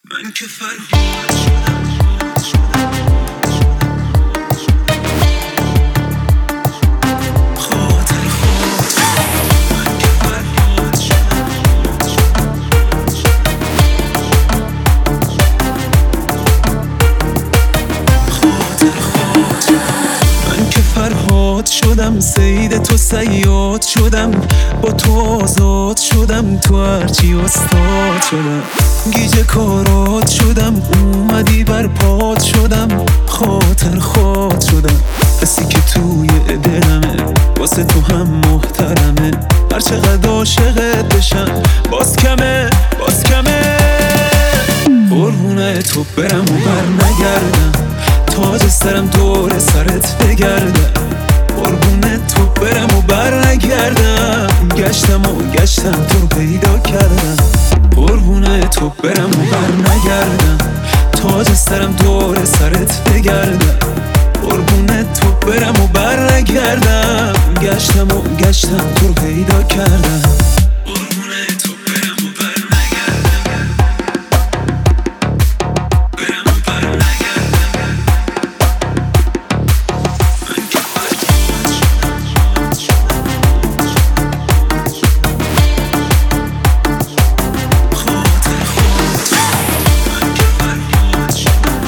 من که فرهاد شدم خاطر خود من که فرهاد شدم خاطر خود من که فرهاد شدم صید تو صیاد شدم با تو آزاد شدم تو هرچی استاد شدم گیج کارات شدم اومدی بر پات شدم خاطر خود شدم کسی که توی دلمه واسه تو هم محترمه هر چقدر عاشقت بشم باز کمه باز کمه قربونه تو برم و بر نگردم تاج سرم دور سرت بگردم قربونه تو برم و بر نگردم گشتم و گشتم تو رو پیدا کردم قربونه تو برم و بر نگردم تاج سرم دور سرت بگردم قربونه تو برم و بر نگردم گشتم و گشتم تو رو پیدا کردم قربونه تو برم و بر نگردم برم و بر نگردم من که فرهاد شدم خاطر خود من که فرهاد شدم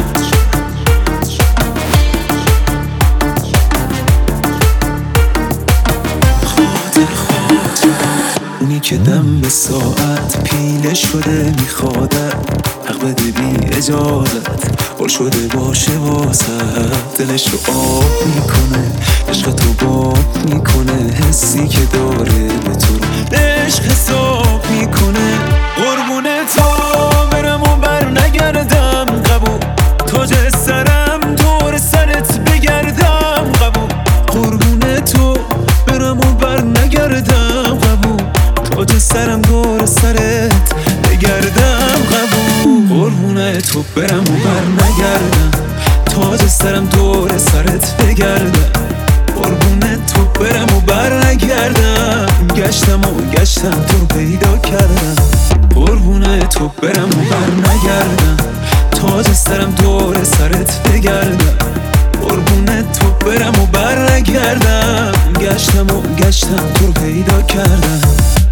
خاطر خود اونی که دم به ساعت پیله شده میخوادت حق بده بی اجازت پر شده باشه واسه دلش رو آب میکنه عشق تو باب میکنه حسی که داره به تو رو عشق حساب میکنه قربونه تو برم و بر نگردم قبول تاج سرم دور سرت بگردم قبول قربونه تو برم و بر نگردم قبول تاج سرم دور سرت بگردم قبول قربونه تو برم و بر نگردم تاج سرم دور سرت بگردم قربونه تو برم و بر نگردم گشتم و گشتم تو رو پیدا کردم قربونه تو برم و بر نگردم تاج سرم دور سرت بگردم قربونه تو برم و بر نگردم گشتم و گشتم تو رو پیدا کردم